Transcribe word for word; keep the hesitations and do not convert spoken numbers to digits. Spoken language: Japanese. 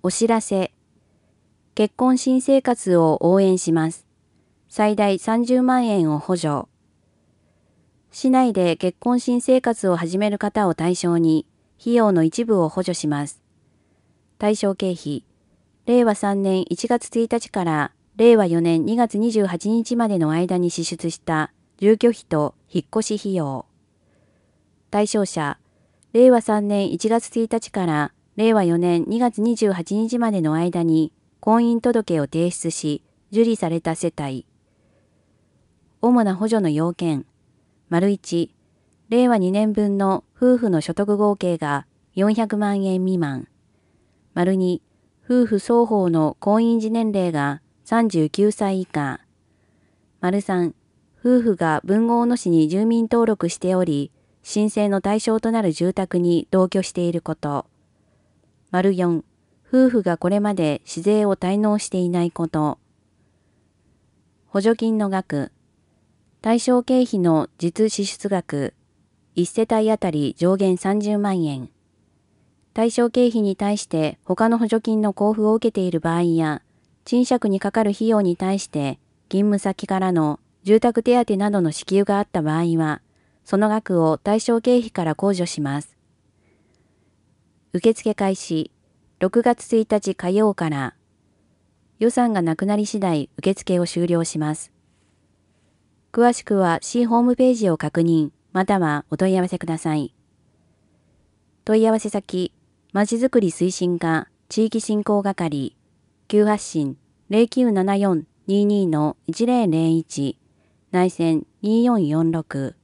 お知らせ。結婚新生活を応援します。最大さんじゅうまんえんを補助。市内で結婚新生活を始める方を対象に、費用の一部を補助します。対象経費、れいわさんねんいちがつついたちかられいわよねんにがつにじゅうはちにちまでの間に支出した住居費と引っ越し費用。対象者、れいわさんねんいちがつついたちかられいわよねんにがつにじゅうはちにちまでの間に婚姻届を提出し、受理された世帯。主な補助の要件。丸いち、れいわにねんぶんの夫婦の所得合計がよんひゃくまんえん未満。丸に、夫婦双方の婚姻時年齢がさんじゅうきゅうさい以下。丸さん、夫婦が豊後大野市に住民登録しており、申請の対象となる住宅に同居していること。丸よん、夫婦がこれまで市税を滞納していないこと。補助金の額。対象経費の実支出額。いち世帯あたり上限さんじゅうまんえん。対象経費に対して他の補助金の交付を受けている場合や、賃借にかかる費用に対して勤務先からの住宅手当などの支給があった場合は、その額を対象経費から控除します。受付開始、ろくがつついたち火曜から。予算がなくなり次第受付を終了します。詳しくは市ホームページを確認、またはお問い合わせください。問い合わせ先、まちづくり推進課地域振興係、急発進 ゼロきゅうななよんにーにーのいちゼロゼロいち、内線にーよんよんろく。